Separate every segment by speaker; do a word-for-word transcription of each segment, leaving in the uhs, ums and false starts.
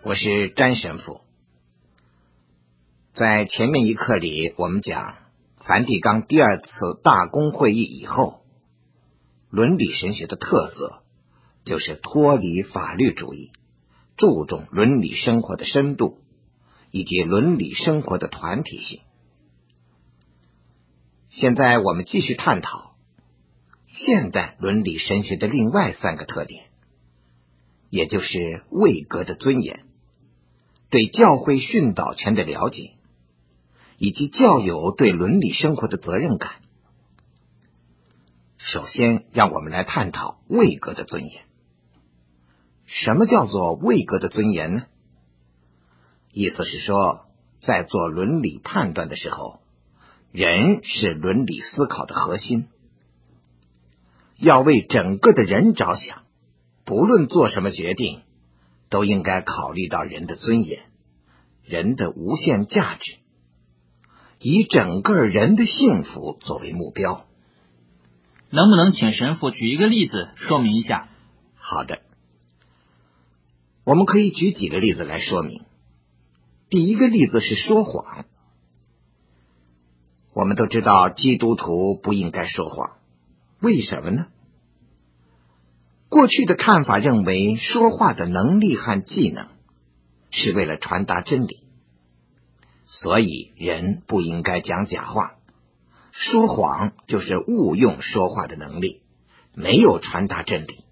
Speaker 1: 我是詹神父。在前面一课里，我们讲梵蒂冈第二次大公会议以后，伦理神学的特色就是脱离法律主义，注重伦理生活的深度以及伦理生活的团体性。现在我们继续探讨现代伦理神学的另外三个特点，也就是位格的尊严、对教会训导权的了解，以及教友对伦理生活的责任感。首先，让我们来探讨位格的尊严。什么叫做位格的尊严呢？意思是说，在做伦理判断的时候，人是伦理思考的核心，要为整个的人着想，不论做什么决定，都应该考虑到人的尊严、人的无限价值，以整个人的幸福作为目标。
Speaker 2: 能不能请神父举一个例子说明一下？
Speaker 1: 好的，我们可以举几个例子来说明。第一个例子是说谎。我们都知道基督徒不应该说谎，为什么呢？过去的看法认为，说话的能力和技能是为了传达真理，所以人不应该讲假话。说谎就是误用说话的能力，没有传达真理。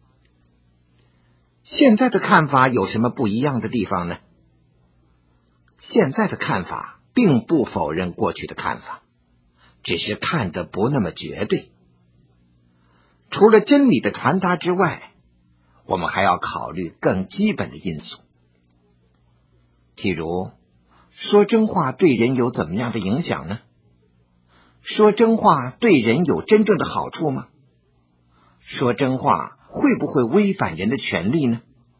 Speaker 1: 现在的看法有什么不一样的地方呢？现在的看法并不否认过去的看法，只是看得不那么绝对。除了真理的传达之外，我们还要考虑更基本的因素。譬如，说真话对人有怎么样的影响呢？说真话对人有真正的好处吗？说真话会不会违反人的权利呢？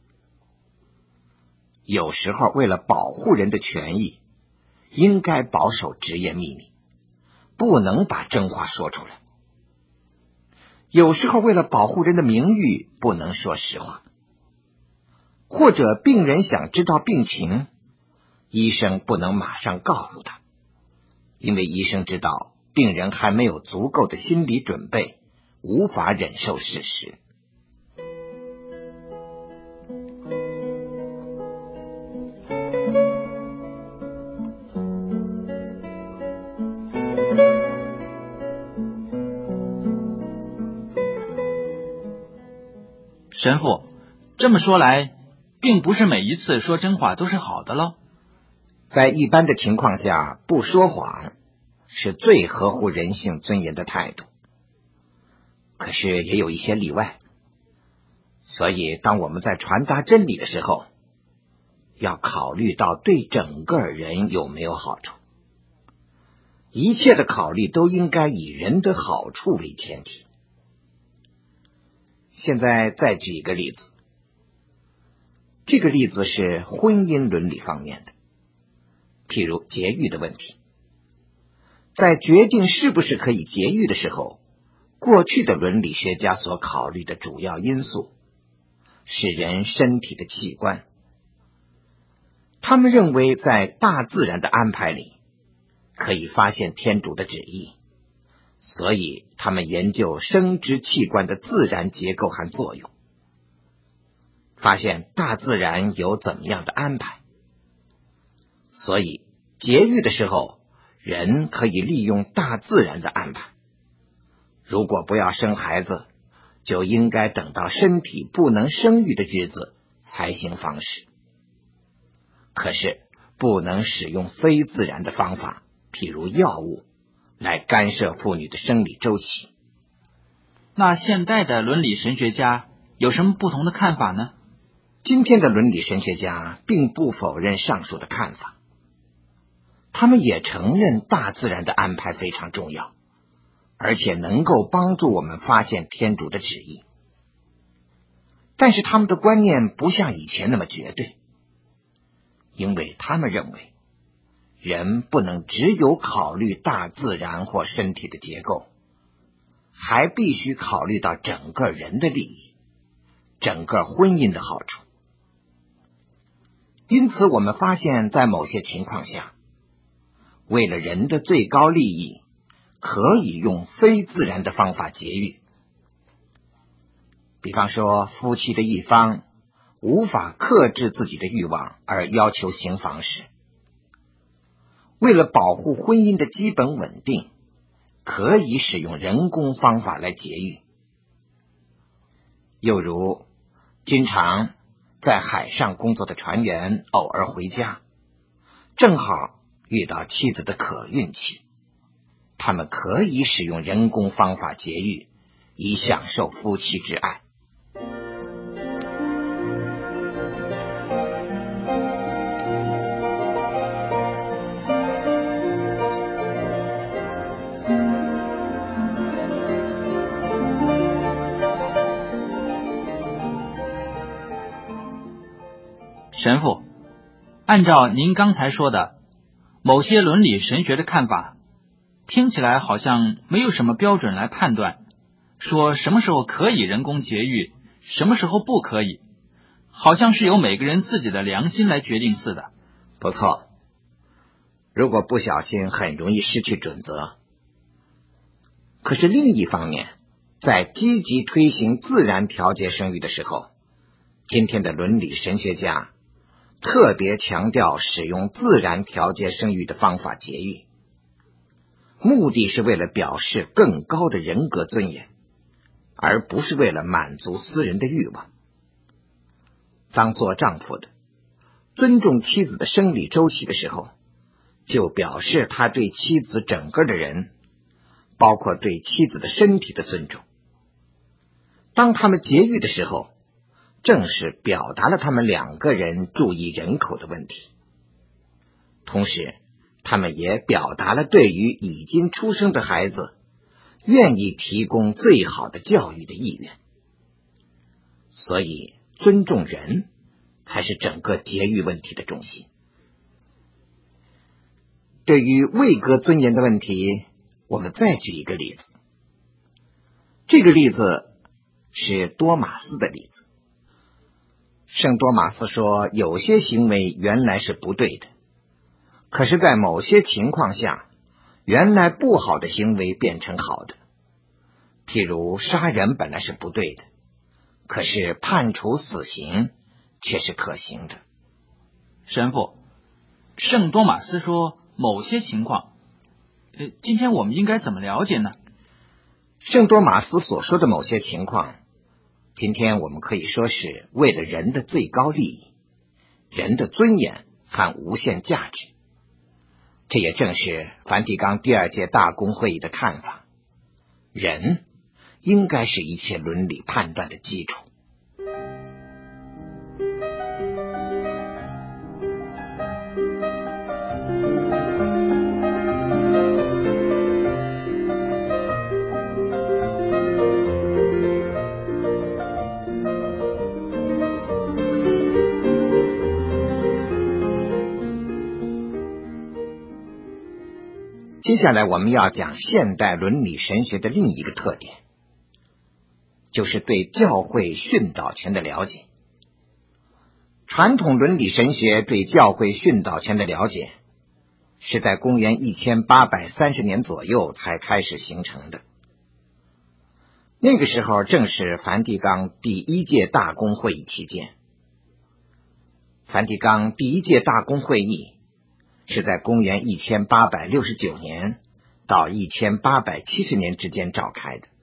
Speaker 1: 有时候为了保护人的权益，应该保守职业秘密，不能把真话说出来。有时候为了保护人的名誉，不能说实话。或者病人想知道病情，医生不能马上告诉他，因为医生知道病人还没有足够的心理准备，无法忍受事实。
Speaker 2: 神父，这么说来，并不是每一次说真话都是好的喽？
Speaker 1: 在一般的情况下，不说谎是最合乎人性尊严的态度。可是也有一些例外，所以当我们在传达真理的时候，要考虑到对整个人有没有好处。一切的考虑都应该以人的好处为前提。现在再举一个例子，这个例子是婚姻伦理方面的，譬如节育的问题。在决定是不是可以节育的时候，过去的伦理学家所考虑的主要因素是人身体的器官。他们认为在大自然的安排里可以发现天主的旨意，所以他们研究生殖器官的自然结构和作用，发现大自然有怎么样的安排。所以节育的时候，人可以利用大自然的安排。如果不要生孩子，就应该等到身体不能生育的日子才行房事。可是不能使用非自然的方法，譬如药物，来干涉妇女的生理周期。
Speaker 2: 那现代的伦理神学家有什么不同的看法呢？
Speaker 1: 今天的伦理神学家并不否认上述的看法，他们也承认大自然的安排非常重要，而且能够帮助我们发现天主的旨意。但是他们的观念不像以前那么绝对，因为他们认为人不能只有考虑大自然或身体的结构，还必须考虑到整个人的利益，整个婚姻的好处。 因此我们发现在某些情况下，为了人的最高利益，可以用非自然的方法节育。比方说，夫妻的一方无法克制自己的欲望而要求行房时，为了保护婚姻的基本稳定，可以使用人工方法来节育。又如经常在海上工作的船员偶尔回家，正好遇到妻子的可孕期，他们可以使用人工方法节育，以享受夫妻之爱。
Speaker 2: 神父，按照您刚才说的，某些伦理神学的看法，听起来好像没有什么标准来判断，说什么时候可以人工节育，什么时候不可以，好像是由每个人自己的良心来决定似的。
Speaker 1: 不错，如果不小心，很容易失去准则。可是另一方面，在积极推行自然调节生育的时候，今天的伦理神学家特别强调使用自然调节生育的方法节育，目的是为了表示更高的人格尊严，而不是为了满足私人的欲望。当做丈夫的尊重妻子的生理周期的时候，就表示他对妻子整个的人，包括对妻子的身体的尊重。当他们节育的时候，正是表达了他们两个人注意人口的问题，同时他们也表达了对于已经出生的孩子愿意提供最好的教育的意愿。所以尊重人才是整个节育问题的中心。对于位格尊严的问题，我们再举一个例子。这个例子是多马斯的例子。圣多马斯说，有些行为原来是不对的，可是在某些情况下，原来不好的行为变成好的。譬如杀人本来是不对的，可是判处死刑却是可行的。
Speaker 2: 神父，圣多马斯说某些情况，呃，今天我们应该怎么了解呢？
Speaker 1: 圣多马斯所说的某些情况，今天我们可以说是为了人的最高利益、人的尊严和无限价值。这也正是梵蒂冈第二届大公会议的看法，人应该是一切伦理判断的基础。接下来我们要讲现代伦理神学的另一个特点，就是对教会训导权的了解。传统伦理神学对教会训导权的了解是在公元一千八百三十年左右才开始形成的。那个时候正是梵蒂冈第一届大公会议期间。梵蒂冈第一届大公会议是在公元一千八百六十九年到一千八百七十年之间召开的。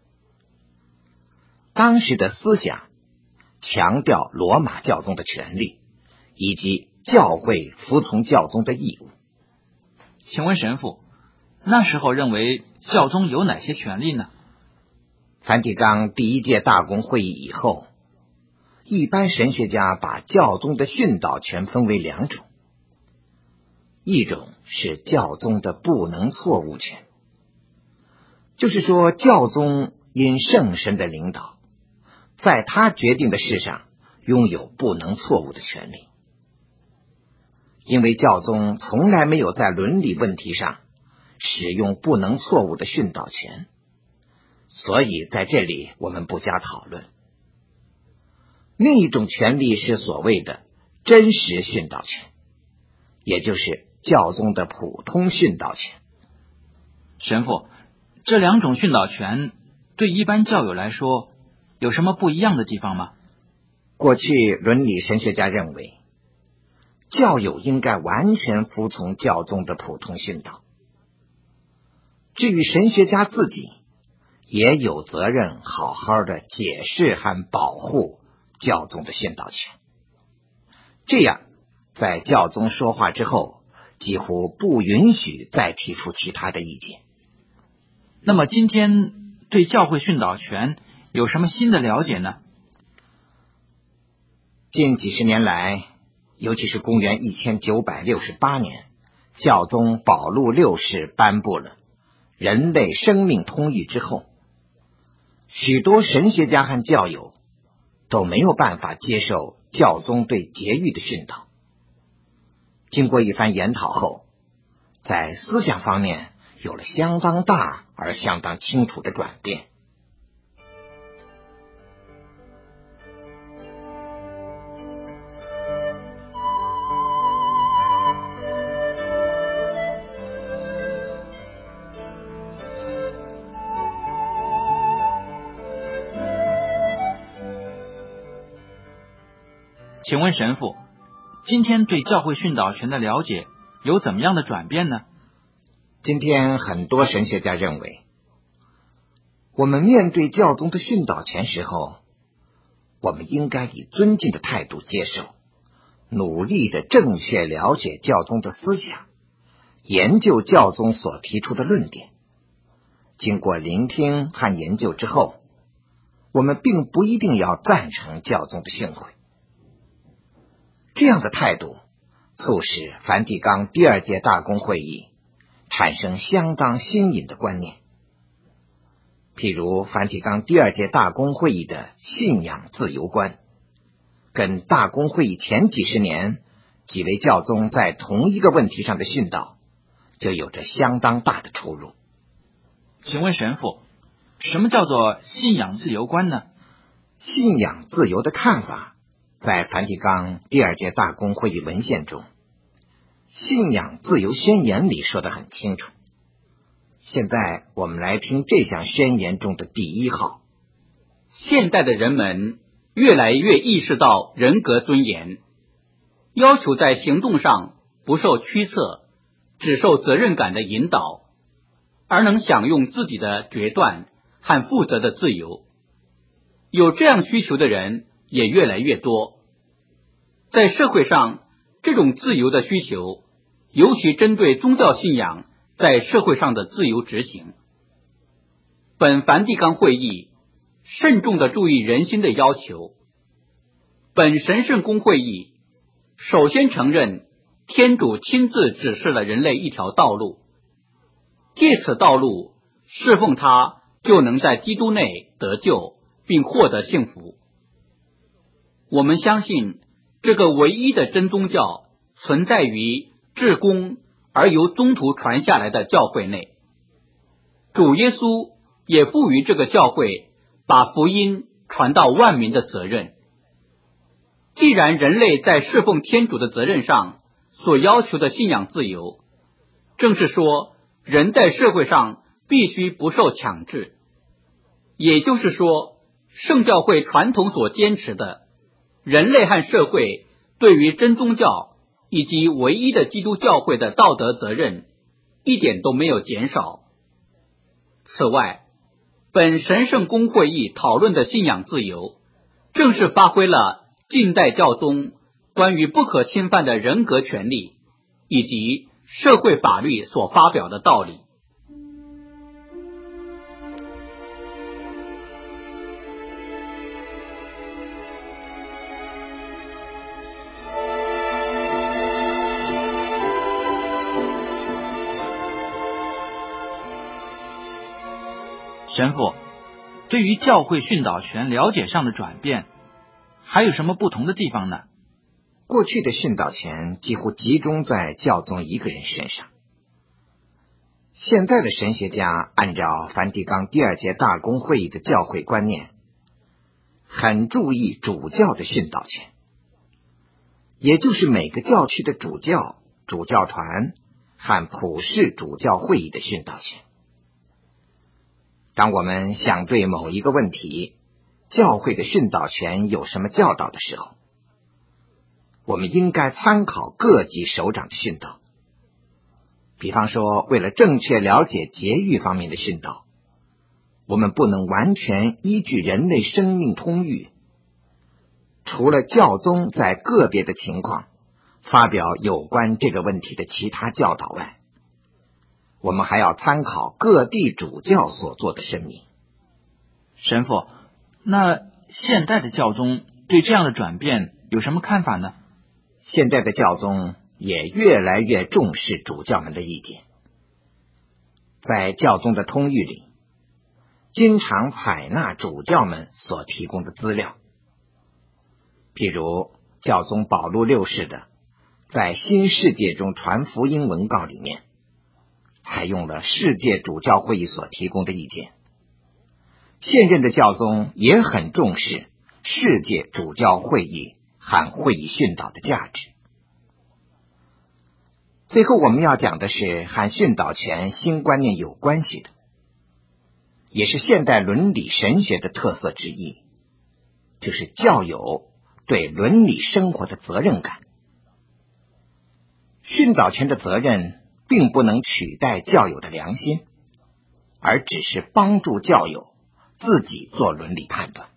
Speaker 1: 当时的思想强调罗马教宗的权力，以及教会服从教宗的义务。
Speaker 2: 请问神父，那时候认为教宗有哪些权利呢？
Speaker 1: 梵蒂冈第一届大公会议以后，一般神学家把教宗的训导权分为两种，一种是教宗的不能错误权，就是说教宗因圣神的领导，在他决定的事上拥有不能错误的权利。因为教宗从来没有在伦理问题上使用不能错误的训导权，所以在这里我们不加讨论。另一种权利是所谓的真实训导权，也就是教宗的普通训导权。
Speaker 2: 神父，这两种训导权对一般教友来说有什么不一样的地方吗？
Speaker 1: 过去伦理神学家认为，教友应该完全服从教宗的普通训导。至于神学家自己，也有责任好好的解释和保护教宗的训导权。这样，在教宗说话之后，几乎不允许再提出其他的意见。
Speaker 2: 那么今天对教会训导权有什么新的了解呢？
Speaker 1: 近几十年来，尤其是公元一千九百六十八年，教宗保禄六世颁布了人类生命通谕之后，许多神学家和教友都没有办法接受教宗对节育的训导。经过一番研讨后，在思想方面有了相当大而相当清楚的转变。
Speaker 2: 请问神父，今天对教会训导权的了解有怎么样的转变呢？
Speaker 1: 今天很多神学家认为，我们面对教宗的训导权时候，我们应该以尊敬的态度接受，努力的正确了解教宗的思想，研究教宗所提出的论点。经过聆听和研究之后，我们并不一定要赞成教宗的训诲。这样的态度促使梵蒂冈第二届大公会议产生相当新颖的观念。譬如梵蒂冈第二届大公会议的信仰自由观，跟大公会议前几十年几位教宗在同一个问题上的训导就有着相当大的出入。
Speaker 2: 请问神父，什么叫做信仰自由观呢？
Speaker 1: 信仰自由的看法在梵蒂冈第二届大公会议文献中，信仰自由宣言里说得很清楚。现在我们来听这项宣言中的第一号：
Speaker 3: 现代的人们越来越意识到人格尊严，要求在行动上不受驱策，只受责任感的引导，而能享用自己的决断和负责的自由。有这样需求的人也越来越多。在社会上，这种自由的需求，尤其针对宗教信仰在社会上的自由执行。本梵蒂冈会议慎重地注意人心的要求。本神圣公会议首先承认天主亲自指示了人类一条道路，借此道路侍奉他，就能在基督内得救并获得幸福。我们相信这个唯一的真宗教存在于至公而由宗徒传下来的教会内。主耶稣也赋予这个教会把福音传到万民的责任。既然人类在侍奉天主的责任上所要求的信仰自由，正是说人在社会上必须不受强制。也就是说，圣教会传统所坚持的人类和社会对于真宗教以及唯一的基督教会的道德责任一点都没有减少。此外，本神圣公会议讨论的信仰自由，正是发挥了近代教宗关于不可侵犯的人格权利以及社会法律所发表的道理。
Speaker 2: 神父，对于教会训导权了解上的转变，还有什么不同的地方呢？
Speaker 1: 过去的训导权几乎集中在教宗一个人身上，现在的神学家按照梵蒂冈第二届大公会议的教会观念，很注意主教的训导权。 也就是每个教区的主教、主教团和普世主教会议的训导权。当我们想对某一个问题，教会的训导权有什么教导的时候，我们应该参考各级首长的训导。比方说，为了正确了解节育方面的训导，我们不能完全依据人类生命通谕，除了教宗在个别的情况发表有关这个问题的其他教导外，我们还要参考各地主教所做的声明。
Speaker 2: 神父，那现代的教宗对这样的转变有什么看法呢？
Speaker 1: 现在的教宗也越来越重视主教们的意见，在教宗的通谕里，经常采纳主教们所提供的资料。譬如教宗保禄六世的在新世界中传福音文告里面，采用了世界主教会议所提供的意见。现任的教宗也很重视世界主教会议和会议训导的价值。最后我们要讲的是和训导权新观念有关系的，也是现代伦理神学的特色之一，就是教友对伦理生活的责任感。训导权的责任并不能取代教友的良心，而只是帮助教友自己做伦理判断。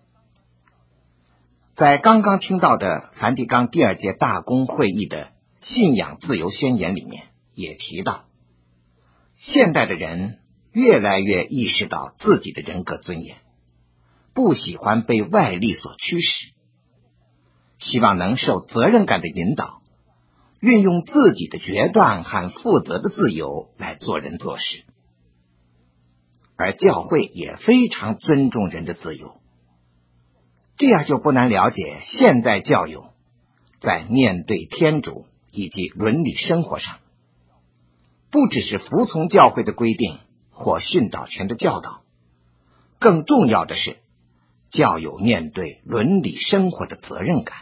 Speaker 1: 在刚刚听到的梵蒂冈第二届大公会议的信仰自由宣言里面也提到，现代的人越来越意识到自己的人格尊严，不喜欢被外力所驱使，希望能受责任感的引导，运用自己的决断和负责的自由来做人做事。而教会也非常尊重人的自由，这样就不难了解现代教友在面对天主以及伦理生活上，不只是服从教会的规定或训导权的教导，更重要的是教友面对伦理生活的责任感。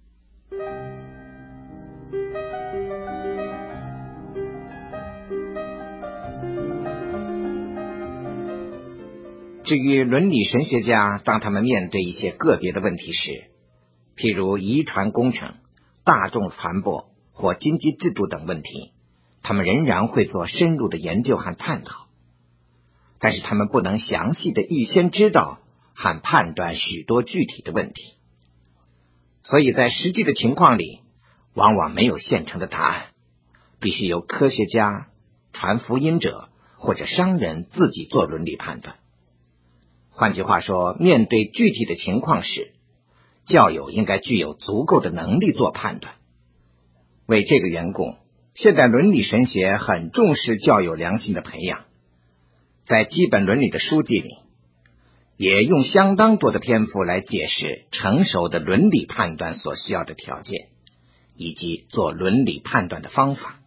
Speaker 1: 至于伦理神学家，当他们面对一些个别的问题时，譬如遗传工程、大众传播或经济制度等问题，他们仍然会做深入的研究和探讨，但是他们不能详细的预先知道和判断许多具体的问题，所以在实际的情况里往往没有现成的答案，必须由科学家、传福音者或者商人自己做伦理判断。换句话说，面对具体的情况时，教友应该具有足够的能力做判断。为这个缘故，现代伦理神学很重视教友良心的培养，在基本伦理的书籍里也用相当多的篇幅来解释成熟的伦理判断所需要的条件，以及做伦理判断的方法。